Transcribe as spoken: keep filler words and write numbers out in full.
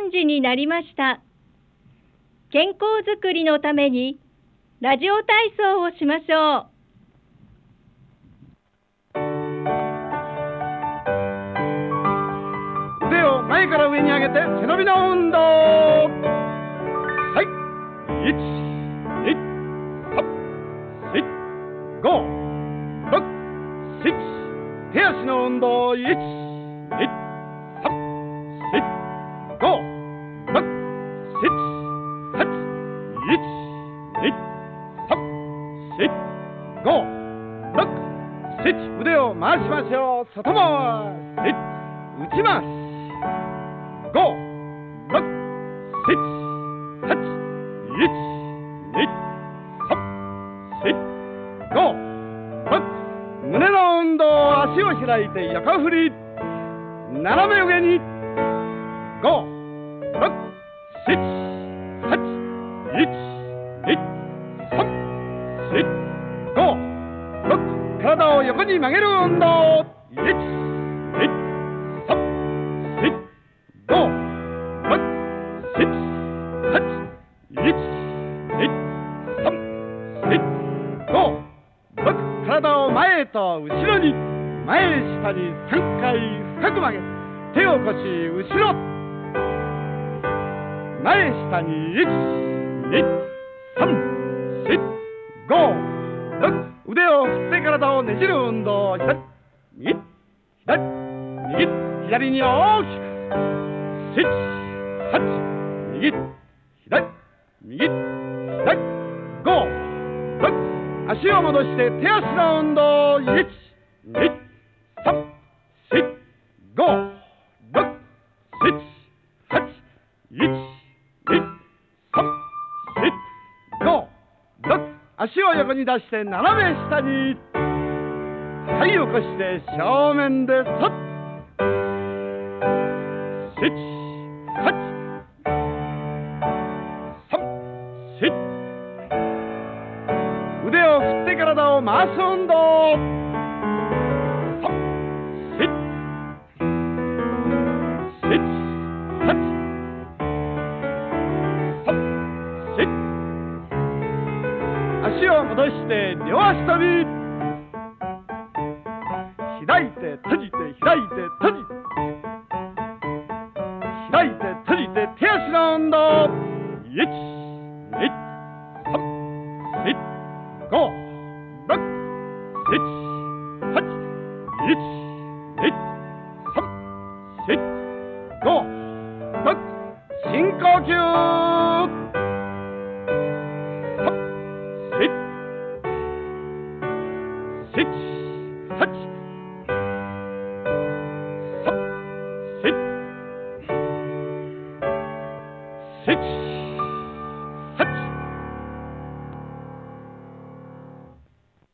さんじになりました。健康づくりのためにラジオ体操をしましょう。 腕を前から上に上げて背伸びの運動。はい、いち、に、さん、し、ご、ろく、しち。手足の運動。いち、に、さん、し、ご、ろく、しち、はち。いち、に、さん、し、ご、ろく、しち。腕を回しましょう。外回し、内回し。ご、ろく、しち、はち。いち、に、さん、し、ご、ろく。胸の運動。足を開いて横振り。斜め上に。ご、ろく、しち、はち。いち、に、さん、し、ご、ろく。体を横に曲げる運動。いち、に、さん、し、ご、ろく、しち、はち。いち、に、さん、し、ご、ろく。体を前へと後ろに。前下にさんかい深く曲げ、手を腰後ろ。前下にいち、に、さん、し、ご、ろく。腕を振って体をねじる運動。左、右、左、右、左に大きく。しち、はち、右、左、右、左、ご、ろく。足を戻して手足の運動。いち、に、さん、し、ご、ろく、しち、はち。いち、に、さん、し、ご、ろく。足を横に出して斜め下に。はい、起こして正面でそっ。しち、はち、さん、し。腕を振って体を回す運動。さん、し、し、はち、さん、し。足を戻して両足跳び。開いて閉じて開いて閉じて開いて閉じて手足の運動。いち、に、さん、し、ご、ろく、しち、はち。いち、に、さん、し、ご、ろく。深呼吸。さん、し、し、はち。さん、し、し。